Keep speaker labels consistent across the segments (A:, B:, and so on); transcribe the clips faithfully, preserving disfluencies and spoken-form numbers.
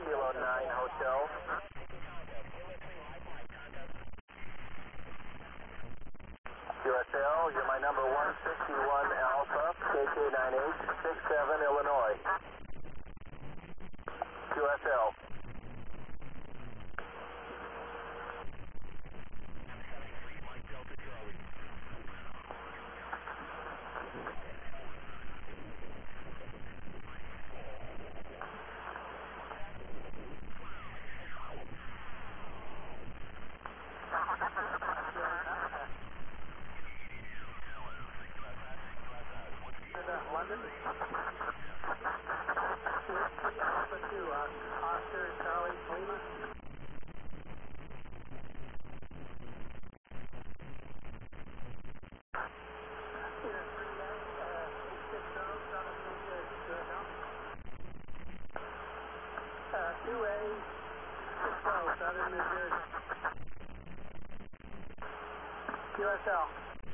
A: Kilo nine Hotel. Q S L, you're my number one sixty-one Alpha, K K nine eight six seven Illinois. Q S L. London. Whiskey Alpha two, Oscar Charlie Lima. two A, six oh, Southern New Jersey. Q S L.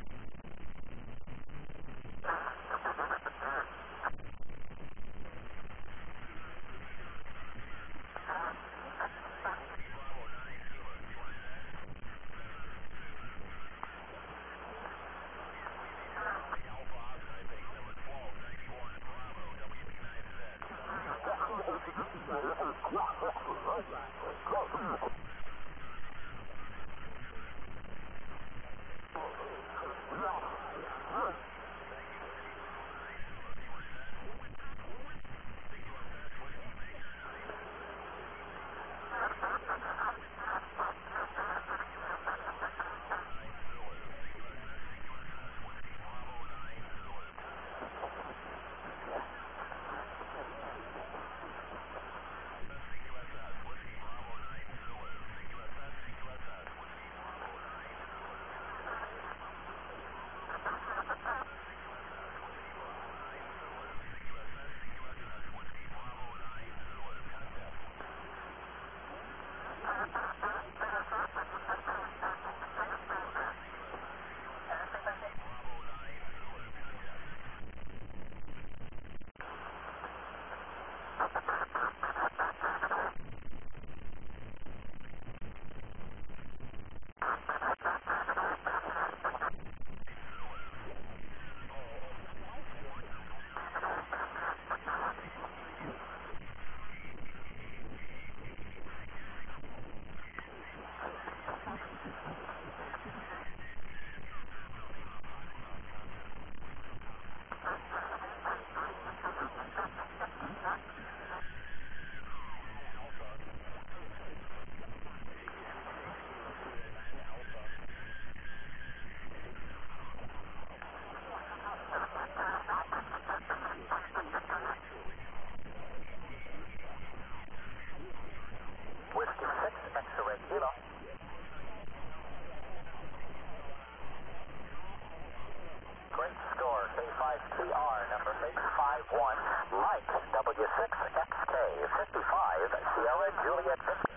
A: Great score, K five T R, number six five one, Mike, W six X K, fifty-five, Sierra Juliet fifty.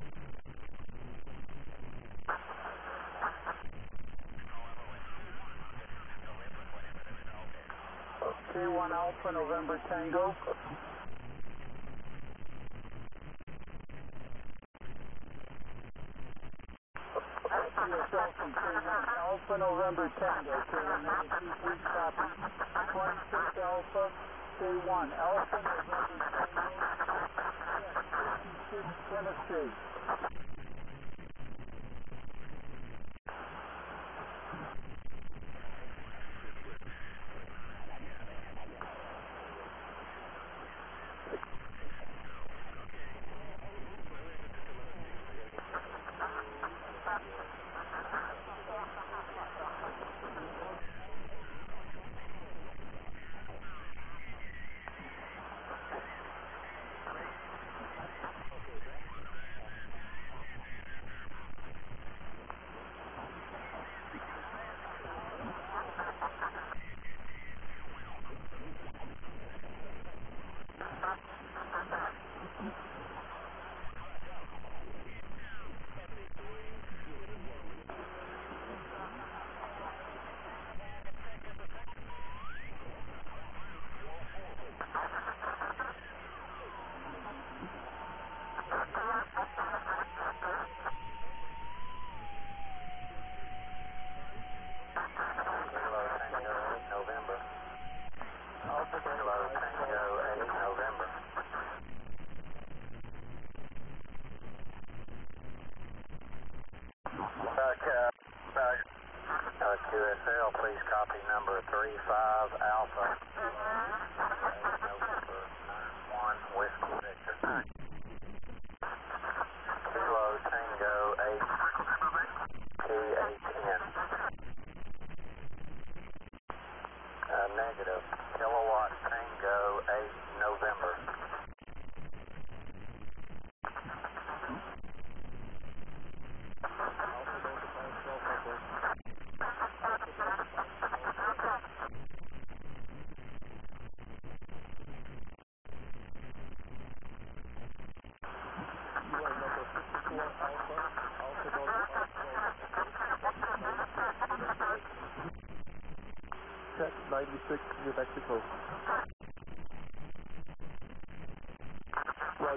A: K one Alpha, November Tango. Alpha November Tango, K one nine two three, copy. twenty-six Alpha, K one Alpha November Tango, fifty-six Tennessee.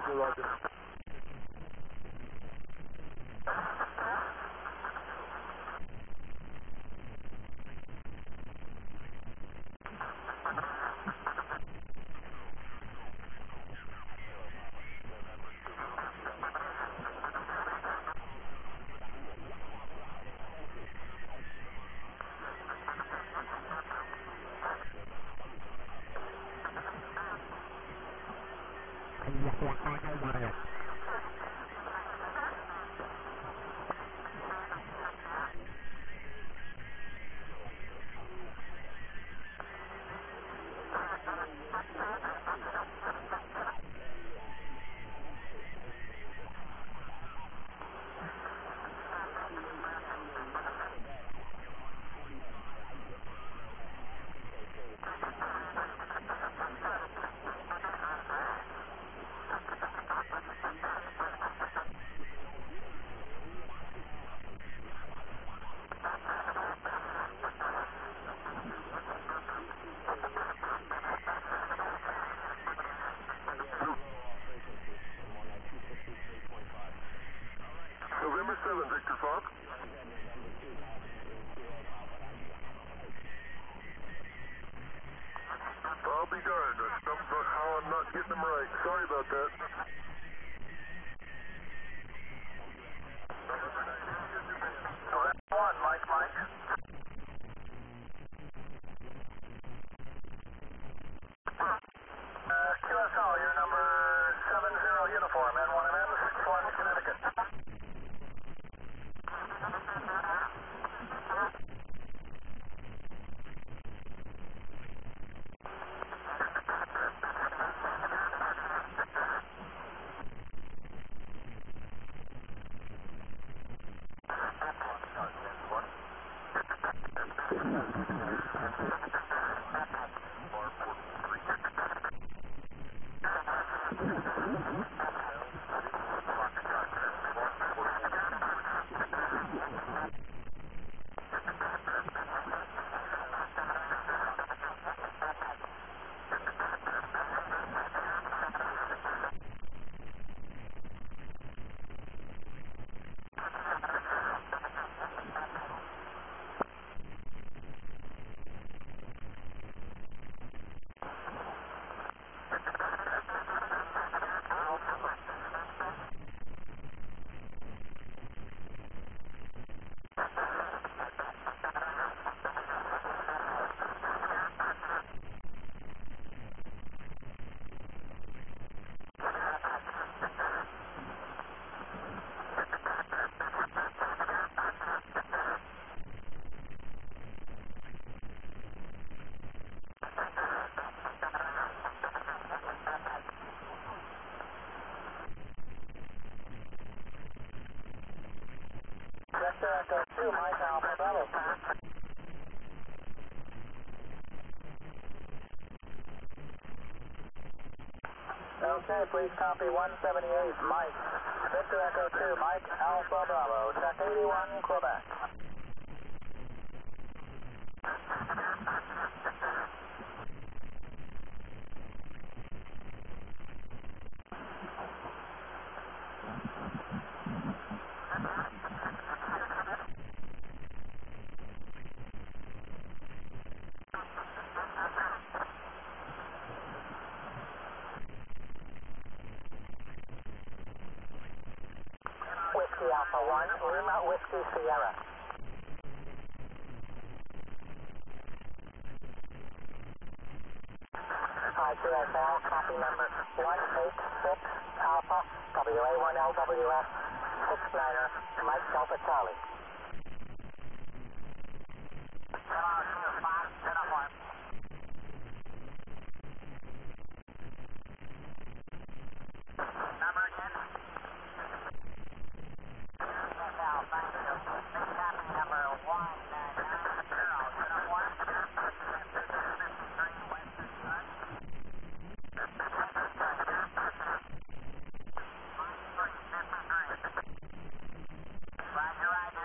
A: Roger. November seventh, Victor Fox. I'll be darned. I don't know how I'm not getting them right. Sorry about that. One, Mike, Mike. Uh, Q S L, you're number seven zero uniform, N one M M, six one, Connecticut. Victor Echo two, Mike Alpha Bravo. Okay, please copy one seventy-eight, Mike. Victor Echo two, Mike Alpha Bravo. Check eighty-one, Quebec. Whiskey Alpha one, Lima Whiskey Sierra. Hi, Q S L, copy number one eight six Alpha, W A one L W F, six niner, Mike Delta Charlie. Hello, Q Fox, uniform. Number again? Q S L, thank you. Please copy number one nine zero, uniform. fifty-three, Western Sun. Roger, roger.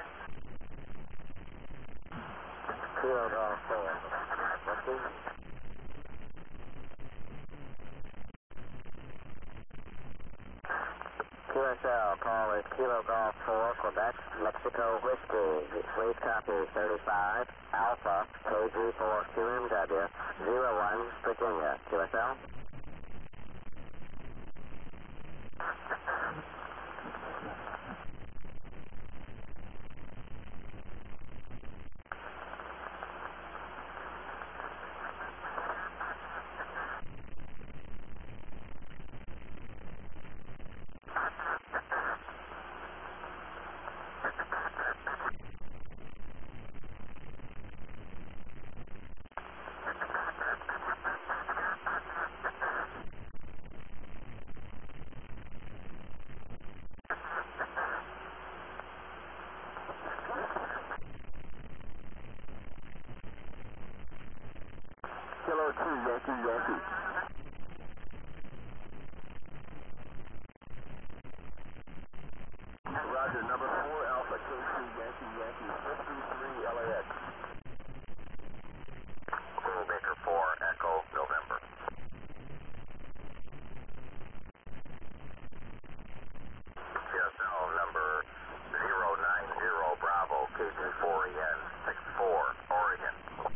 A: Zero, uh, four. What's
B: S L, call is Kilo Golf four, Quebec, Mexico Whiskey. Please copy thirty-five, Alpha, K G four Q M W, zero one, Virginia. Q S L? Kilo two, Yankee, Yankee. Roger, number four, Alpha, K two, Yankee, Yankee, fifty-three L A X. Cool, Baker four, Echo, November. Q S L number zero nine zero, Bravo, K G four E N, six four, Oregon.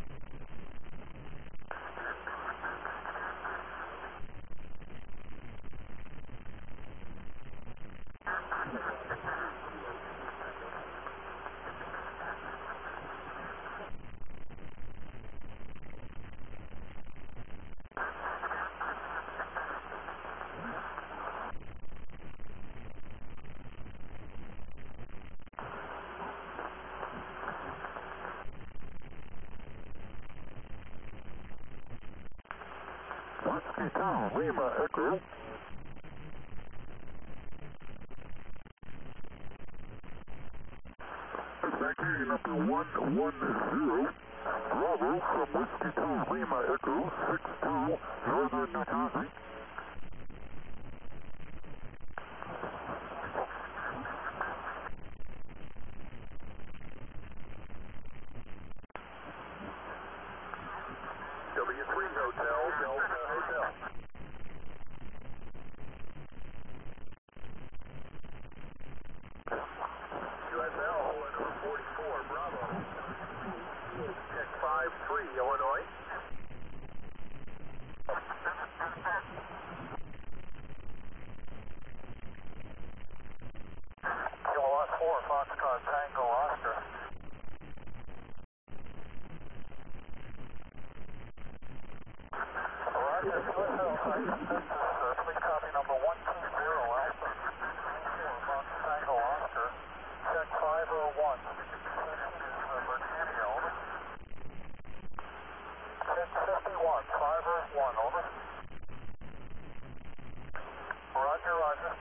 A: Whiskey two, Lima Echo. Exactly number one one zero, Bravo from Whiskey two, Lima Echo, six two, Northern New Jersey. W three Hotel, Delta Hotel. Q S L, number forty-four, Bravo. Check five three, Illinois. Kilowatt four, Foxtrot Tango, Oscar. Roger, Q S L, consensus, uh, please copy number one two zero, Alpha, four, Fox Tango, Oscar. Check five oh one. Uh, Virginia, over. Check fifty-one, five oh one, over. Roger, roger.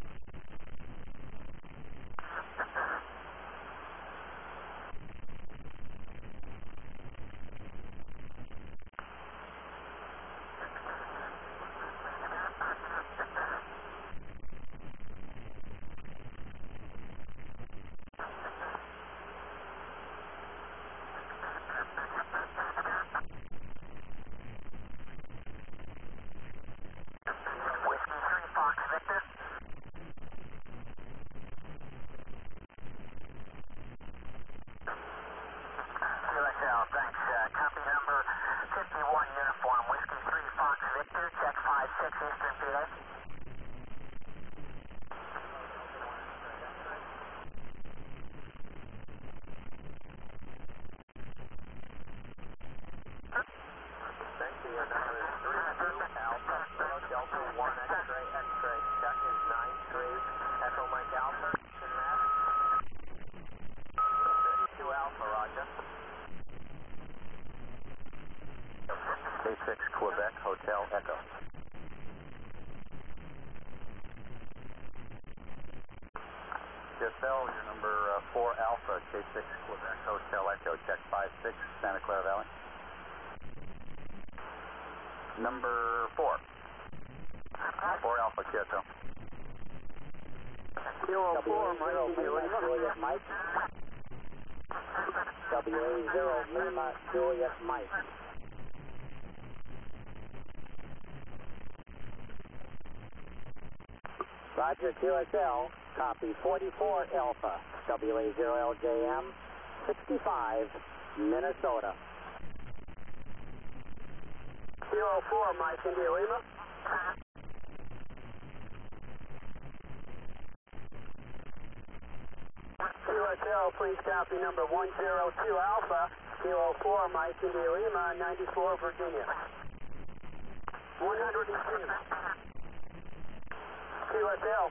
B: Whiskey three, Fox Victor. Q S L, thanks. Uh, copy number fifty-one, Uniform, Whiskey three, Fox Victor, check five six, Eastern P A. Thank you. Number three two, Alpha, Kilo Delta one, X-ray, X-ray, check is nine three, Echo Mike Alpha, Matt. two Alpha, Roger. K six, Quebec, Hotel, Echo. Q S L, your number uh, four Alpha, K six, Quebec, Hotel, Echo, check five six, Santa Clara Valley. Number four. four Alpha, Q S L.
C: Zero four, Mike, Juliet Mike. W A zero, Lima, Juliet Mike. Roger, Q S L. Copy forty-four Alpha. W A zero L J M. sixty-five, Minnesota.
B: Kilo four, Mike India Lima. Q S L, please copy number one zero two Alpha. Kilo four, Mike India Lima, ninety-four, Virginia. one hundred two. Q S L.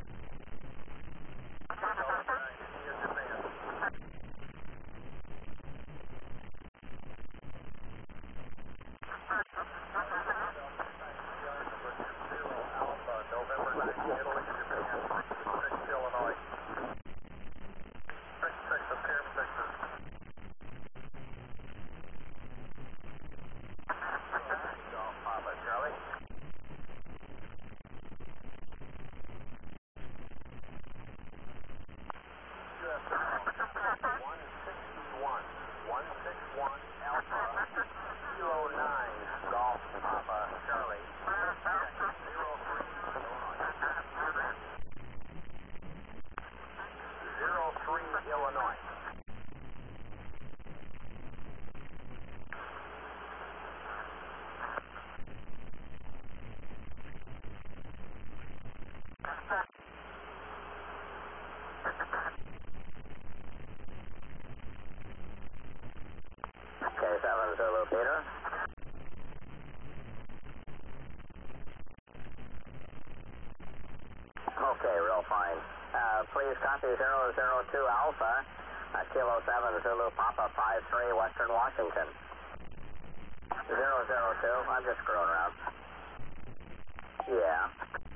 B: Illinois. K seven Zulu Peter. Okay, real fine. Uh, please copy zero zero two Alpha, uh, Kilo seven Zulu Papa five three Western Washington. zero zero two, I'm just screwing around. Yeah.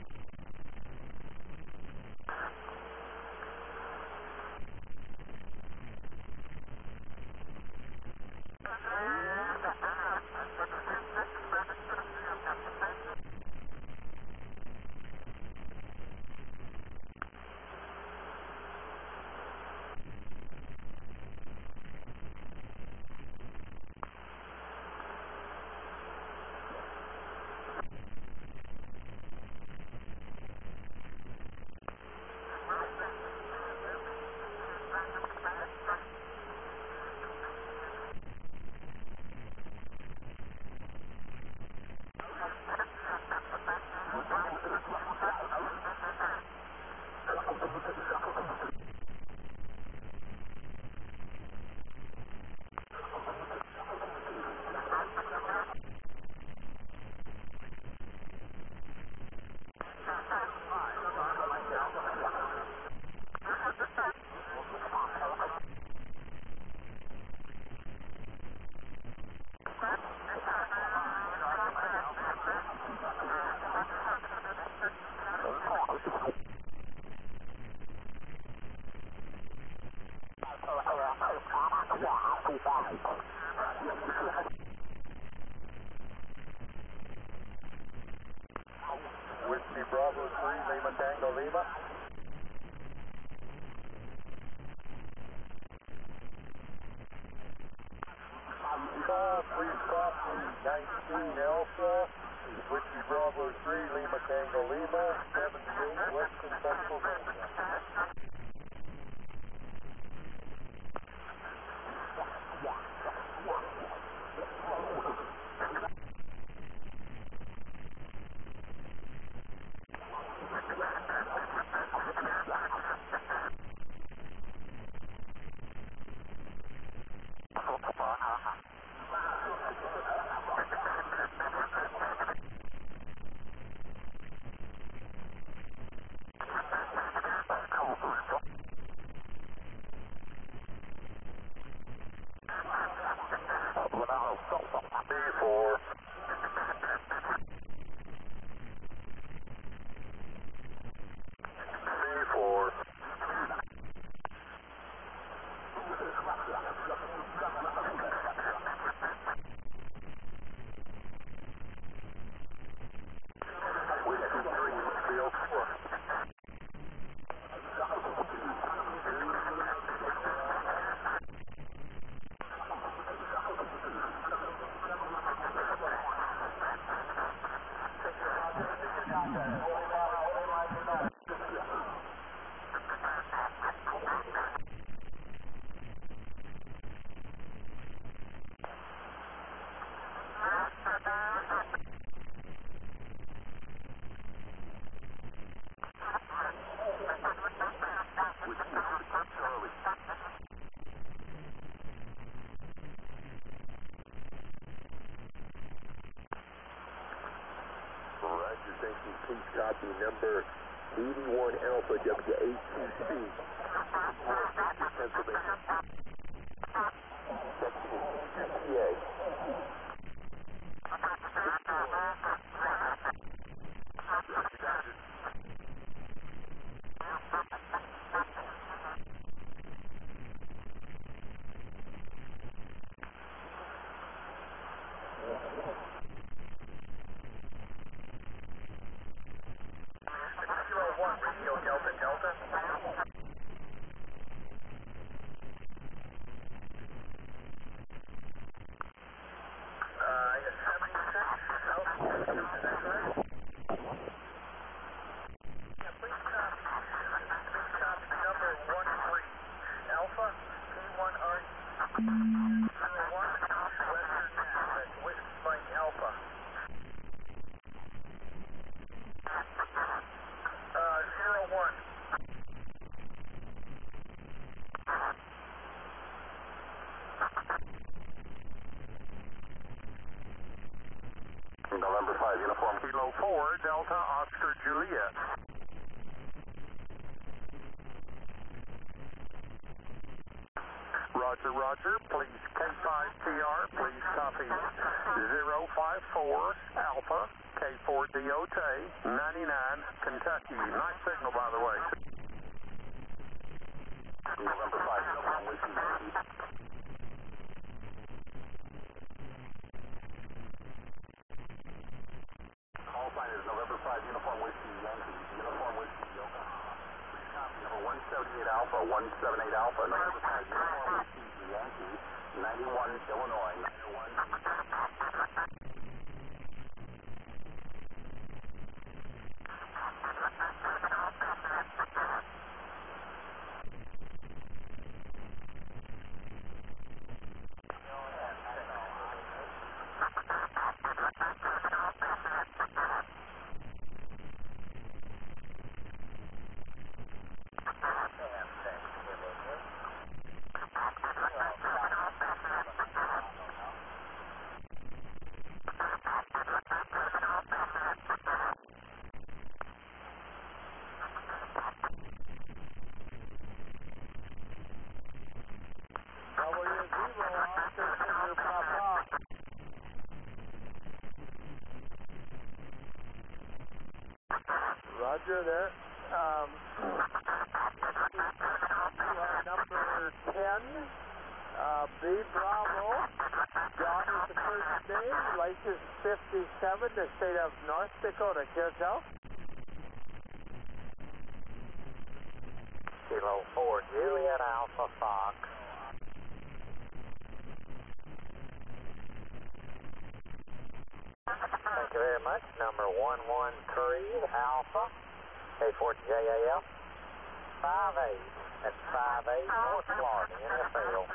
A: Whiskey Bravo three, Lima Tango Lima. Uh, please copy nineteen Alpha, Whiskey Bravo three, Lima Tango Lima, seventy-eight Western Pennsylvania. B four. B four. Whiskey three, Field four.
D: Yankee, please copy number eighty-one Alpha W A T C, Pennsylvania. P A.
B: Kilo one, radio Delta Delta. Uh, it's seventy-six, altitude, is that correct? Yeah, please copy, please copy number one three, Alpha, P one R zero one, Western Mass, that's Whiskey Mike Alpha. Uh, zero one.
D: November five, uniform Kilo four, Delta Oscar Juliet. Roger, Roger, please K five T R, please copy zero five four Alpha, K four D O T, ninety-nine, Kentucky. Nice signal, by the way. November five, uniform Whiskey Yankee. Call sign is November five, uniform Whiskey Yankee, uniform Whiskey Yokohama. Please copy number one seventy-eight Alpha, one seventy-eight Alpha, November five, uniform Whiskey Yankee, ninety-one, Illinois, nine oh one.
A: Roger there. Um, you are number ten, uh, B Bravo. John is the first name, license fifty-seven, the state of North Dakota. Here's out.
C: Kilo four, Juliet Alpha Fox. Thank you very much. Number one one three Alpha, K four J A F, five eight. That's five eight, North Florida, N F L.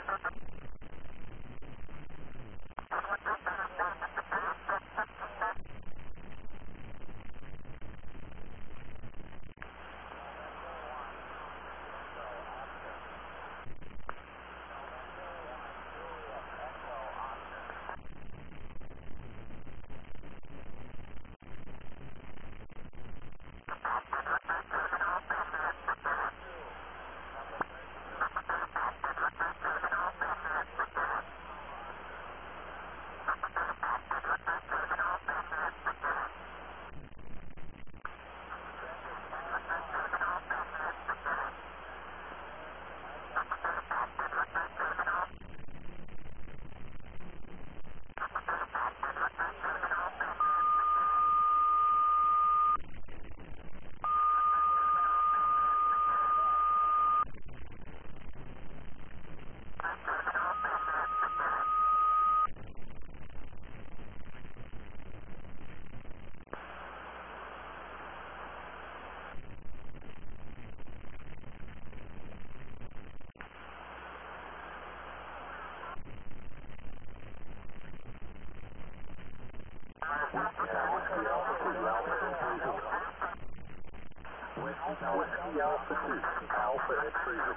C: Whiskey Alpha two, Alpha at freezing.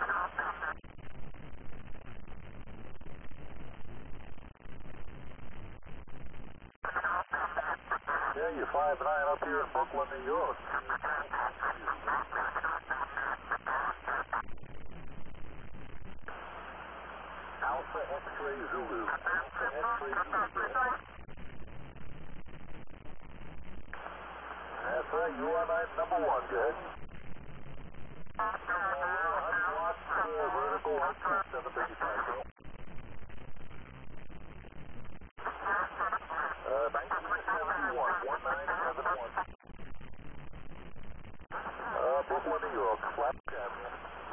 C: Yeah, you're five nine up
D: here in Brooklyn, New York. Alpha X-ray Zulu. Alpha X-ray Zulu. That's right, you are my number one, good. Uh, one hundred watts, uh, vertical, one point seven thirty-five. Uh, nineteen seventy-one, one nine seven one. Uh, Brooklyn, New York, flat Avenue.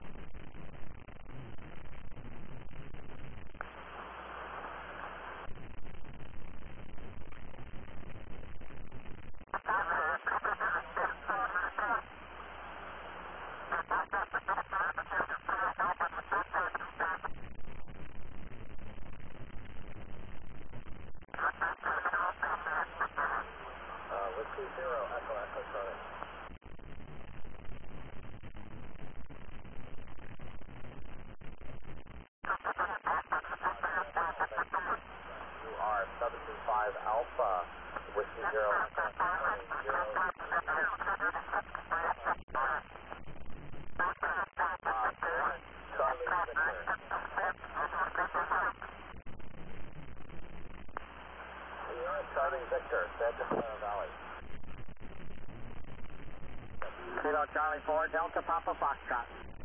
C: Zero, Echo, Echo, sorry. You are seven two five Alpha, Whiskey Zero, Echo, Zero. Charlie Victor. Charlie Victor, Santa Clara Valley.
B: Kilo Charlie four, Delta Papa Foxtrot.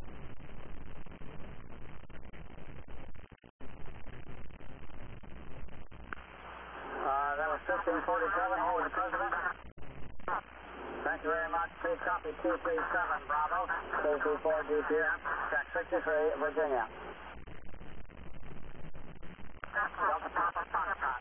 B: Uh, that was fifteen forty-seven, hold the President. Thank you very much. Please copy two three seven, Bravo. two two four G P M, track sixty-three, Virginia. Delta Papa Foxtrot.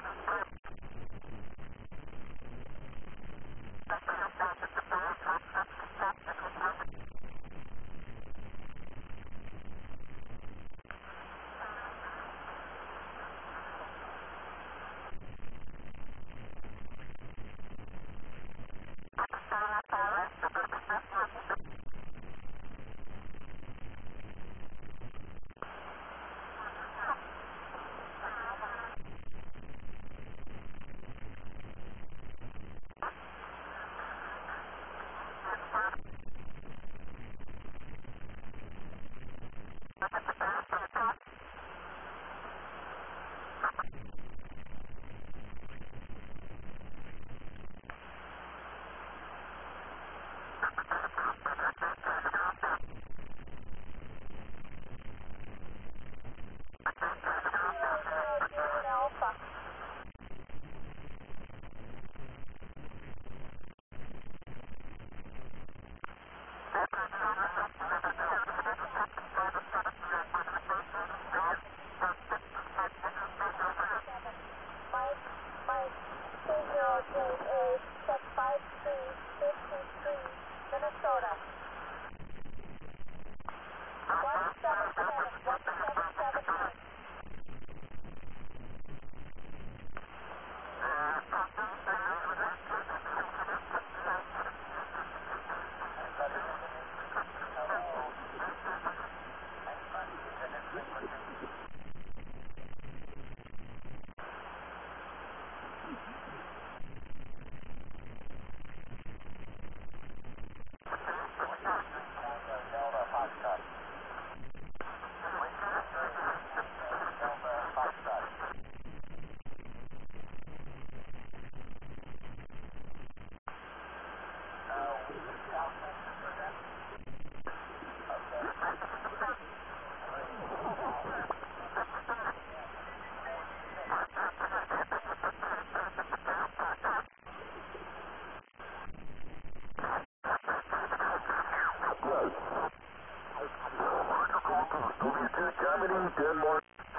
D: Germany, Denmark.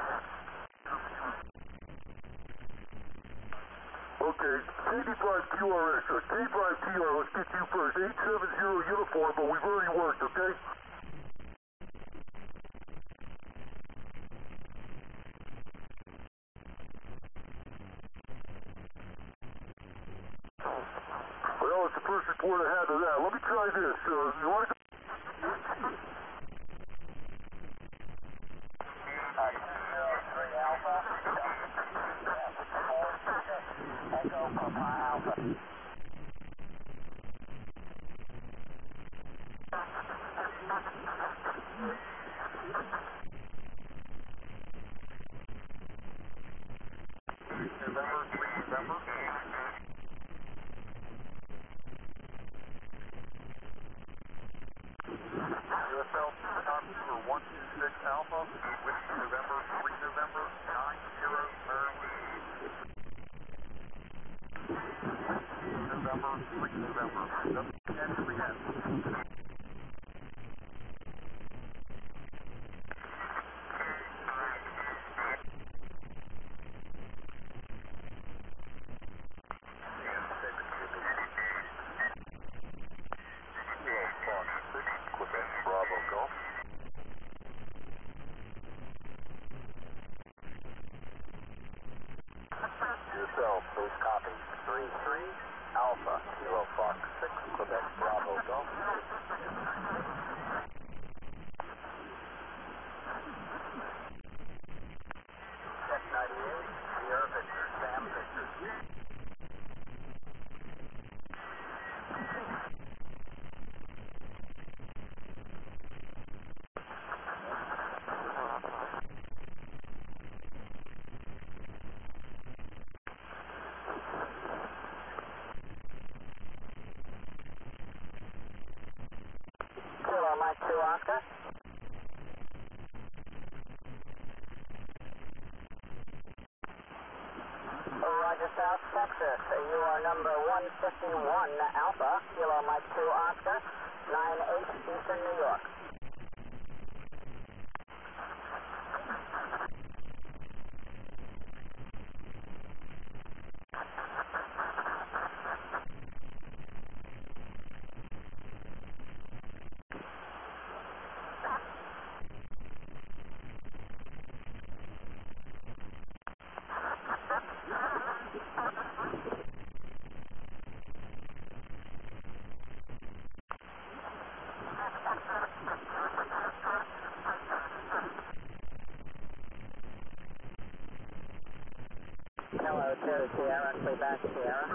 D: Okay, K D five Q R S, uh, K five T R, let's get you first. eight seven zero uniform, but we've already worked, okay? Well, it's the first report I had of that. Let me try this. Uh, you want to go?
B: Echo Papa Alpha.
D: three November, W N three N. Quebec Bravo Golf. Yourself, please copy. three three Alpha, Kilo Fox six, Quebec Bravo Golf. Check ninety-eight, Sierra Victor, Sam Victor.
B: Kilo Mike two Oscar. Roger, South Texas. You are number one fifty-one Alpha, Kilo Mike two Oscar, nine eight Eastern New York. Hello, two Sierra, Quebec Sierra.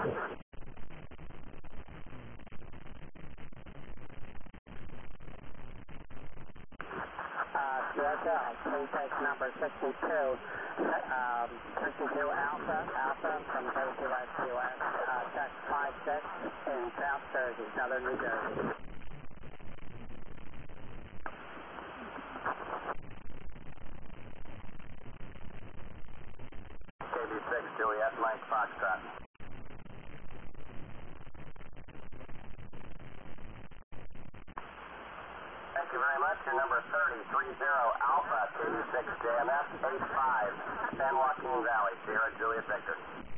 B: Uh, Sierra, please take number sixty-two, um, sixty-two Alpha, Alpha from K T S U S, uh, check five six in South Jersey, Southern New Jersey.
D: K B six, Juliet, Mike Foxtrot. Thank you very much. Your number thirty, three zero Alpha, K B six, J M S, eight five, San Joaquin Valley, Sierra, Juliet, Victor.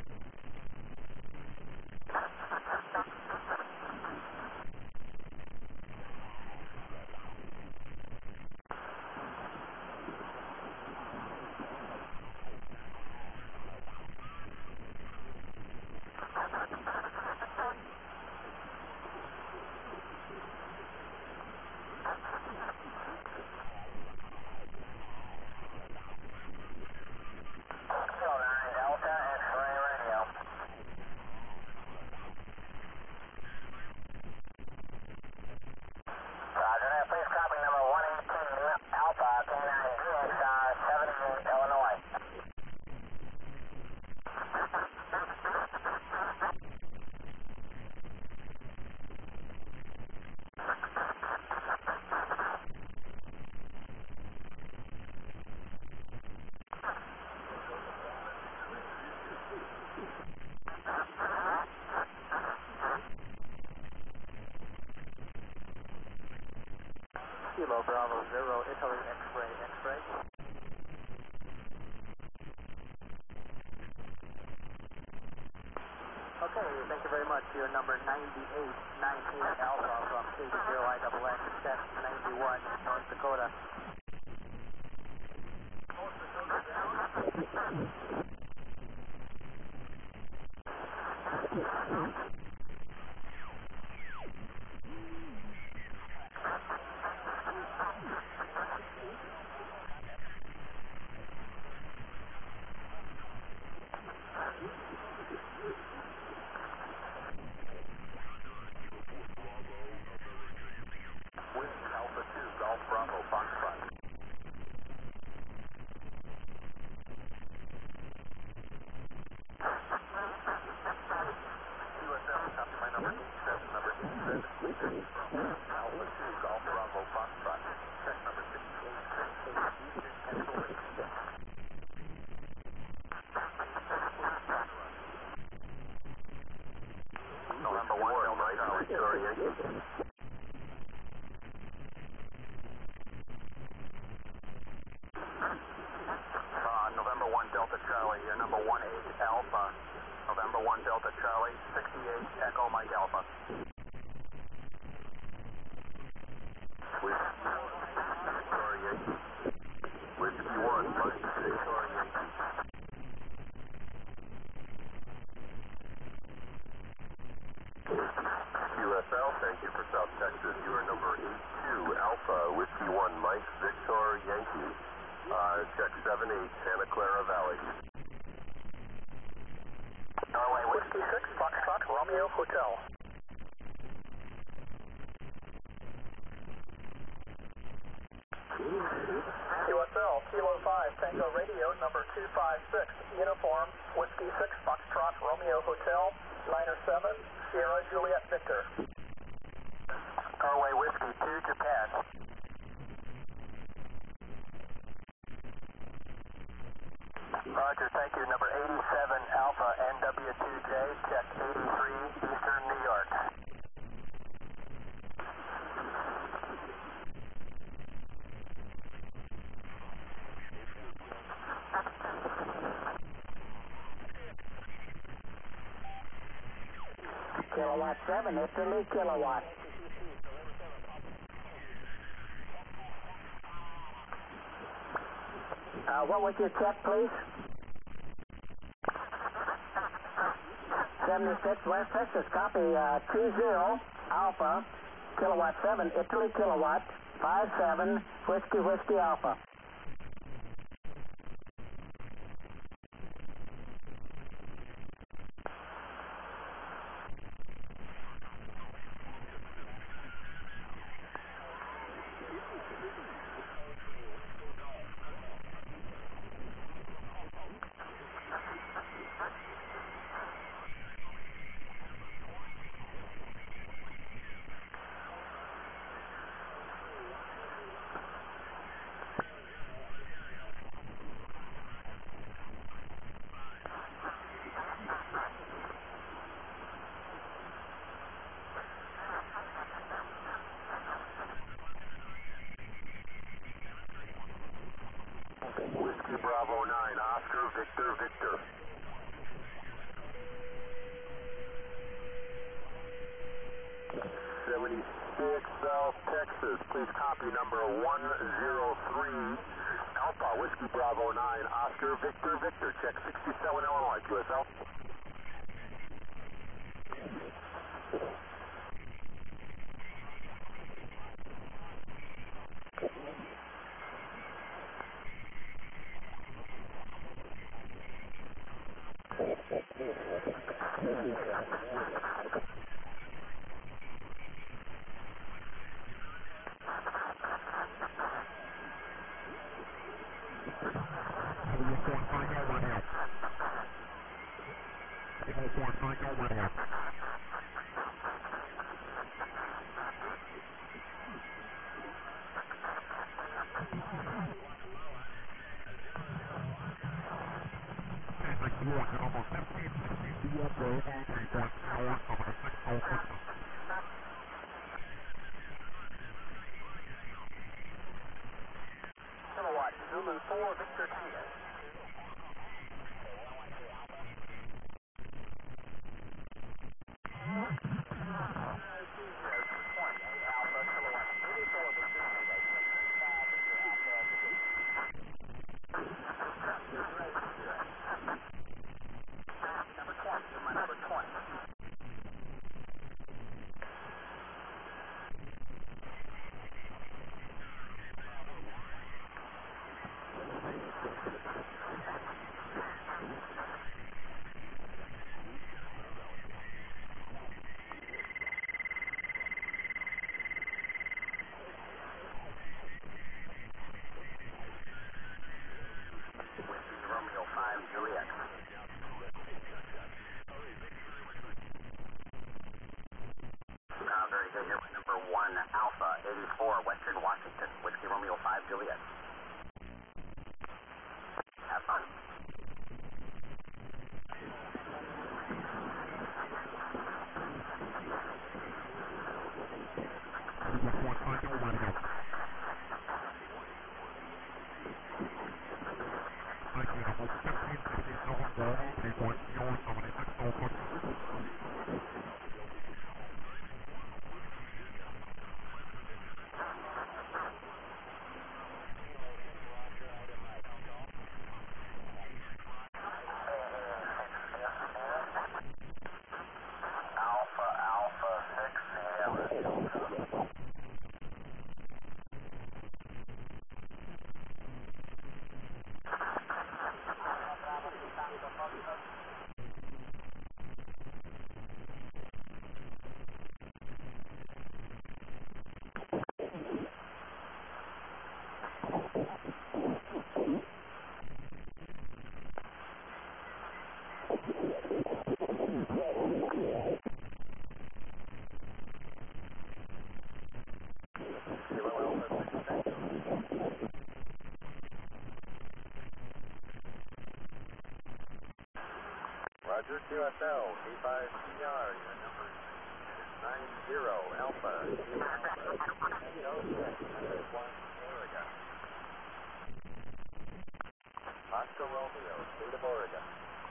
D: Kilo nine Delta, X-ray radio. Roger that. Please copy number one eighteen Alpha, K nine G X R, seventy-eight, Illinois.
C: Kilo Bravo Zero, Italy X-ray, X-ray. Okay, thank you very much. You're number ninety-eight, nineteen Alpha from K zero I X X, check ninety-one, North Dakota.
D: Wind Alpha two, Golf Bravo, Foxtrot. U S L, copy my number eighty-seven, number eighty-seven, Alpha two, Golf Bravo, Foxtrot. Check number sixty-eight, sixty-eight, Eastern Pennsylvania. November one, Yankee. Uh, November one Delta Charlie, you're number one eight Alpha. November one Delta Charlie, sixty-eight Echo Mike Alpha. Victoria Yankee. Whiskey one Mike Victoria Yankee. Q S L, thank you for South Texas. You are number eighty-two Alpha, Whiskey one Mike Victor Yankee. Uh, check seven eight Santa Clara Valley.
C: Norway Whiskey six, Foxtrot, Romeo Hotel. Q S L, Kilo five, Tango Radio, number two five six, Uniform, Whiskey six, Foxtrot, Romeo Hotel, Niner seven, Sierra Juliet Victor. Norway Whiskey two, Japan. Roger, thank you. Number eighty-seven Alpha N W two J, check eighty-three Eastern New York.
B: Kilowatt seven, Italy, kilowatt. Uh, what was your check, please? seventy-six West Texas, copy, uh, two zero, Alpha, kilowatt seven, Italy, kilowatt, five seven, Whiskey, Whiskey, Alpha.
D: Whiskey Bravo nine, Oscar Victor Victor. seventy-six South Texas, please copy number one zero three Alpha, Whiskey Bravo nine, Oscar Victor Victor, check sixty-seven Illinois, Q S L.
C: Kilowatt, Zulu four, Victor Kilo.
B: Romeo five, Juliet. Uh, very good. You're number one Alpha, eighty-four Western Washington, Whiskey Romeo five, Juliet. Have fun. Alpha, Alpha six, Sierra.
C: Roger, Q S L, D five T R, your number is nine zero Alpha, Echo six, one Oregon. Oscar Romeo, State of Oregon.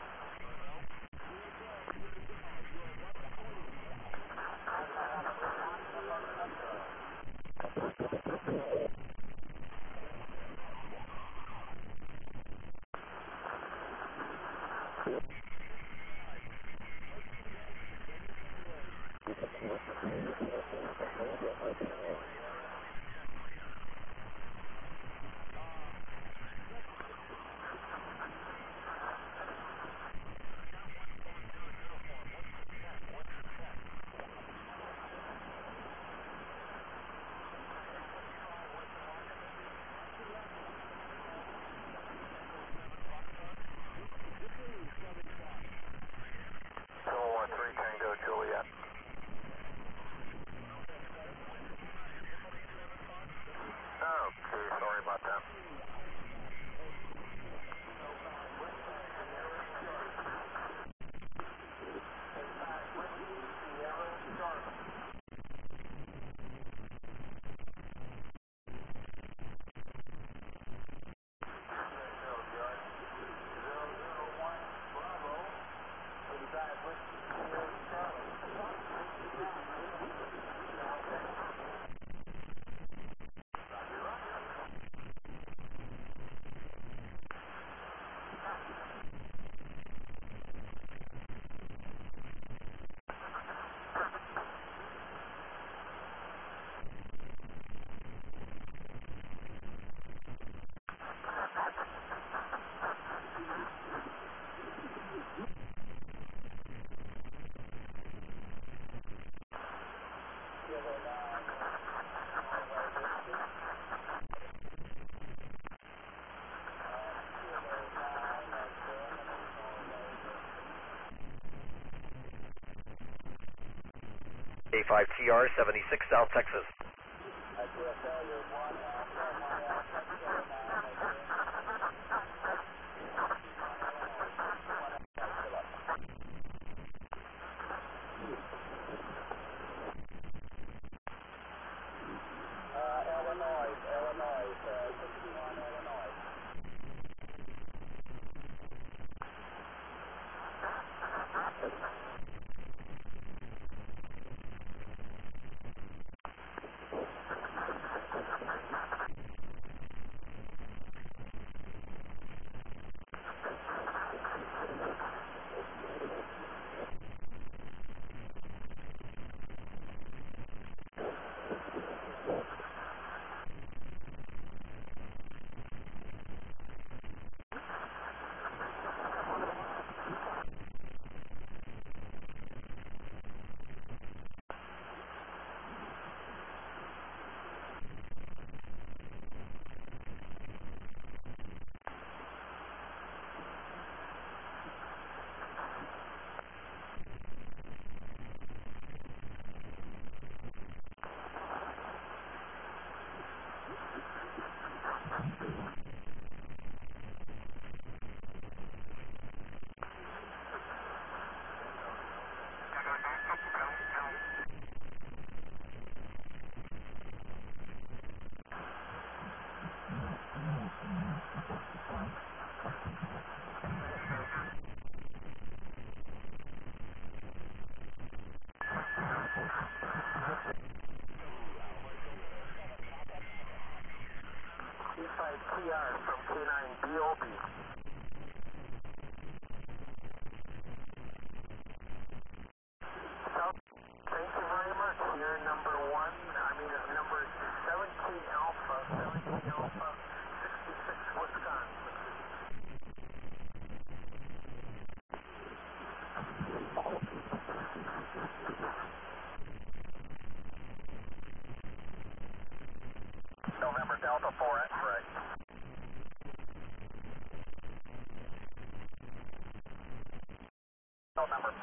B: three Tango Juliet. Okay, sorry about that.
E: A five T R, seventy-six South Texas.
A: Illinois, Illinois, sixty-one, Illinois.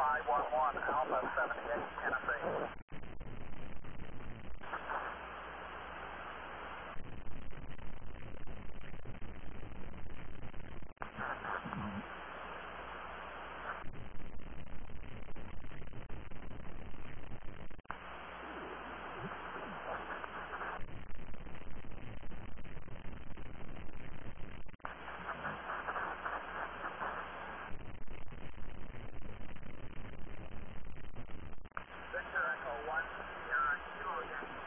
B: five one one, Alpha seventy-eight, Tennessee. Victor Echo one, Sierra Kilo Yankee.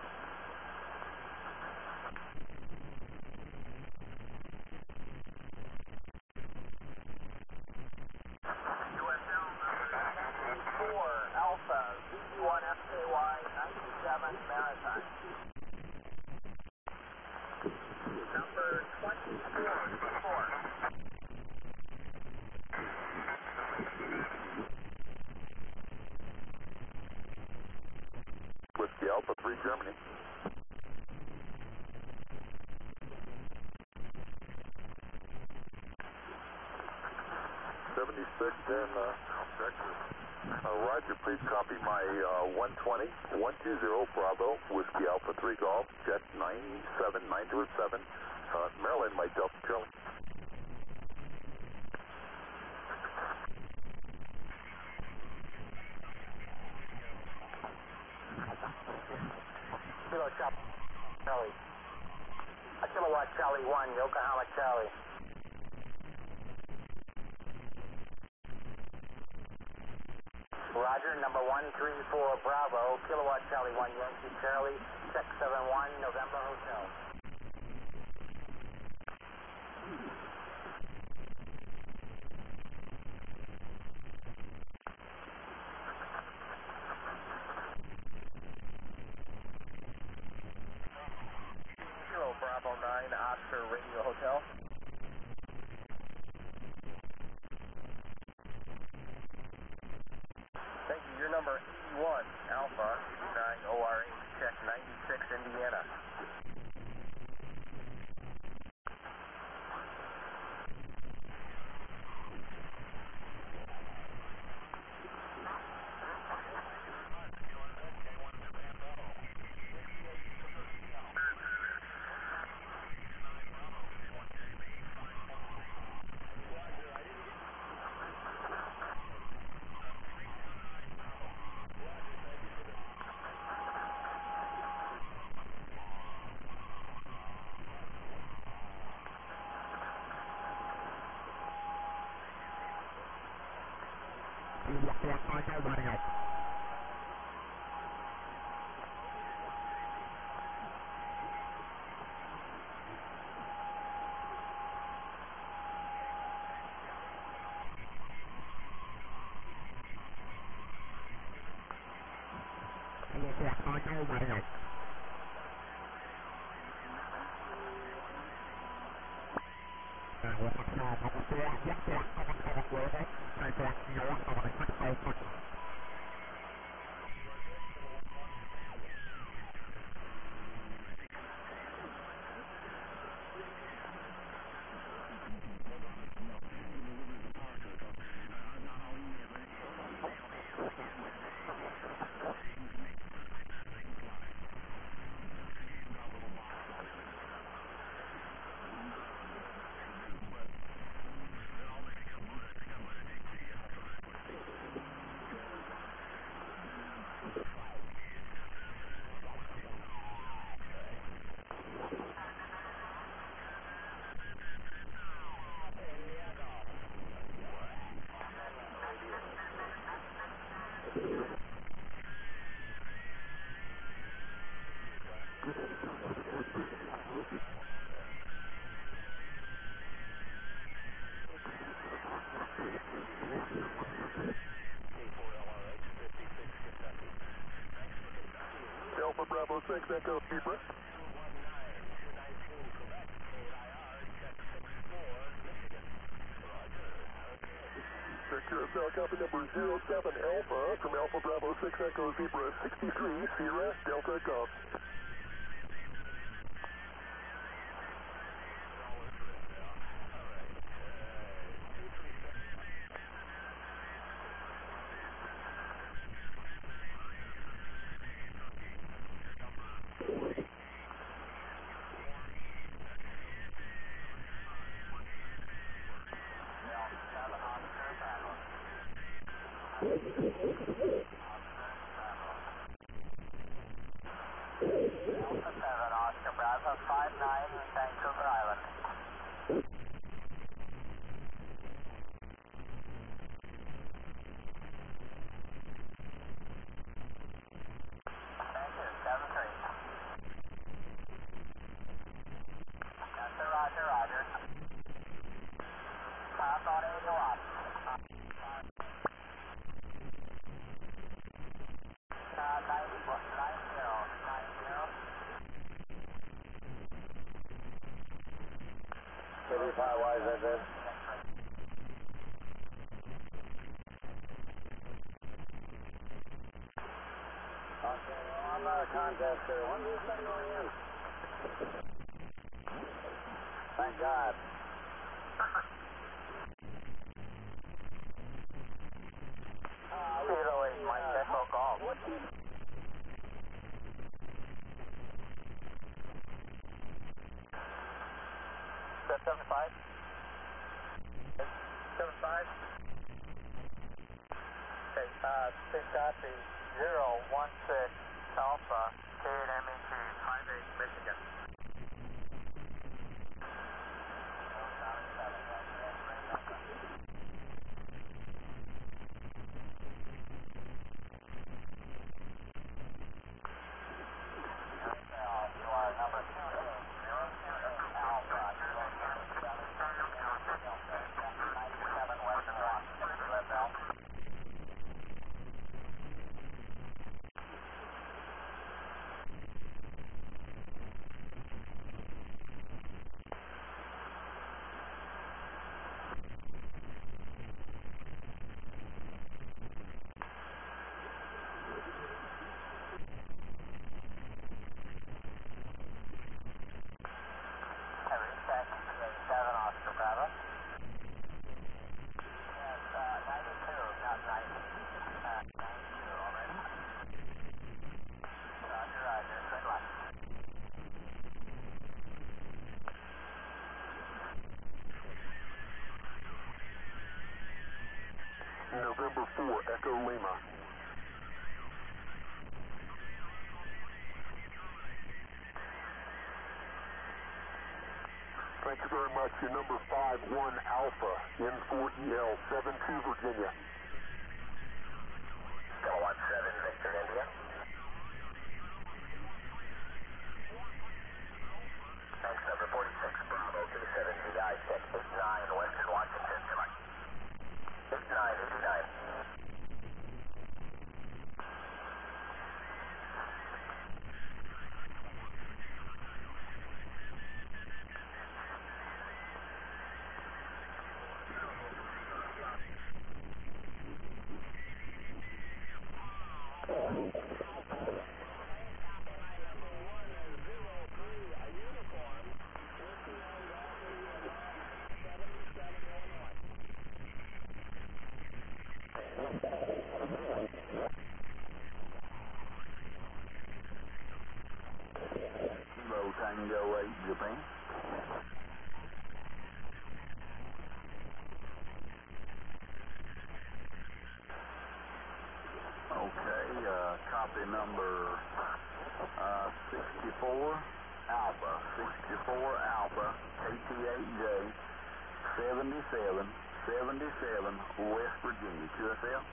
B: U S L number four, Alpha, V one F K Y ninety-seven, Maritime. Number twenty-four, four.
D: Whiskey Alpha three, Germany. seventy-six in uh, Texas. Uh, Roger, please copy my uh, one twenty, one two zero Bravo, Whiskey Alpha three Golf, Jet nine seven nine two seven, uh, Maryland, Mike Delta Charlie.
B: Kilo Chop, Charlie. A Kilowatt Charlie one, Yokohama Charlie. Roger, number one three four Bravo, Kilowatt Charlie one, Yankee Charlie, six seven one, November Hotel. Kilo Bravo nine, Oscar Radio Hotel. Thank you. Your number eighty-one, Alpha, eighty-nine O R H, check ninety-six, Indiana.
D: Alpha Bravo six, Echo Zebra. Check your cell copy number zero seven Alpha from Alpha Bravo six, Echo Zebra sixty-three, Sierra Delta Golf.
B: Alpha seven, Oscar Bravo, five nine, Vancouver Island. Thank you, seven three. That's a roger, roger. Pass on Angel up. Uh, ninety, nine zero, nine zero.
C: thirty-five wise, that's it. Okay, well, I'm out of contest here. When's this thing going in? Thank God.
B: Zero eight, Mike, Echo Golf. Seven five. Seven five. Okay, uh, six copy. Zero one six Alpha. K and M E G. Five eight Michigan. You are number two eight zero two eight Alpha. Kilo seven seven ninety-seven Western Washington. U S L. Heavy taxi eighty-seven Oscar Bravo. Yes, uh, ninety-two, not ninety. Uh, ninety-two already. Roger, roger. Good luck.
D: November four, Echo Lima. Thank you very much. Your number five one Alpha in Fort Yale, seven two Virginia.
B: one seven Victor India. Thanks, number forty-six Bravo two seven G I six eight nine Western Washington. Good luck. eight nine eighty-nine.
D: Kilo Tango eight, Japan. Okay, uh, copy number uh, sixty-four Alpha, sixty-four Alpha, K T eight J, seventy-seven, seventy-seven, West Virginia, Q S L.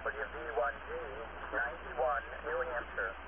B: W V one G, ninety-one, New Hampshire.